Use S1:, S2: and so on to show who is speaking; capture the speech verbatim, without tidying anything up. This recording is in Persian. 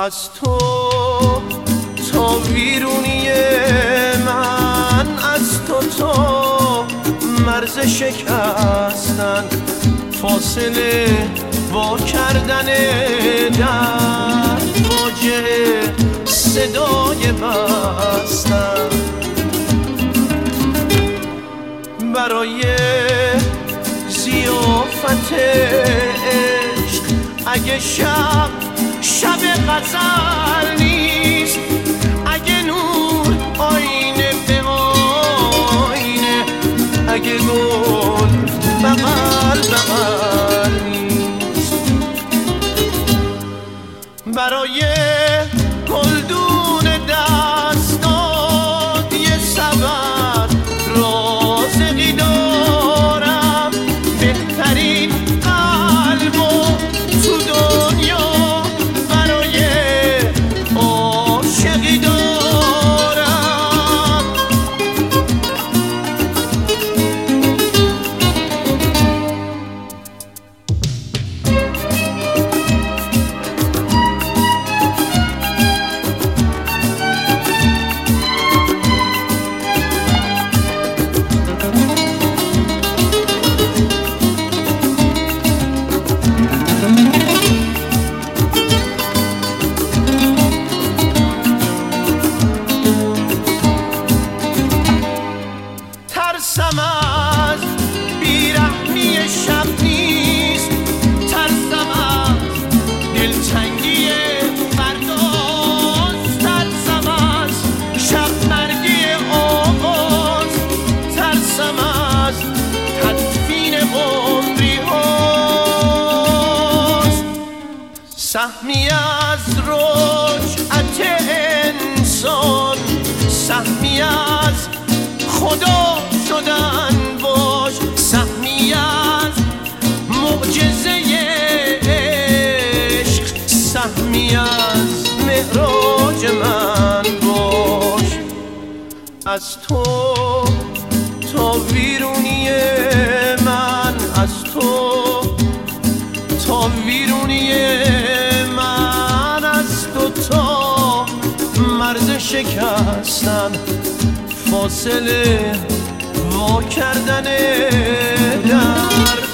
S1: از تو تا ویرونی من، از تو تا مرز شکستن، فاصله وا کردن در واجه صدای بستن. برای ضیافت عشق اگه شب شب غزل نیست، اگه نور آینه به آینه، اگه گل بغل بغل نیست. برای گلدون دستات یه سبب رازقی دارم، بهترین قلب و تو دنیا برای عاشقی دارم. ترسم از بیرحمی شب نیست، ترسم از دلتنگی فرداست، ترسم از شب مرگی آغاز، ترسم از تدفین عمری هاست. سهمی از رجعت انسان، سهمی از خدا شدن باش، سهمی از معجزه عشق، سهمی از معراج من باش. از تو تا ویرونی من، از تو تا ویرونی من، از تو تا مرز شکستن، فاصله وا کردن در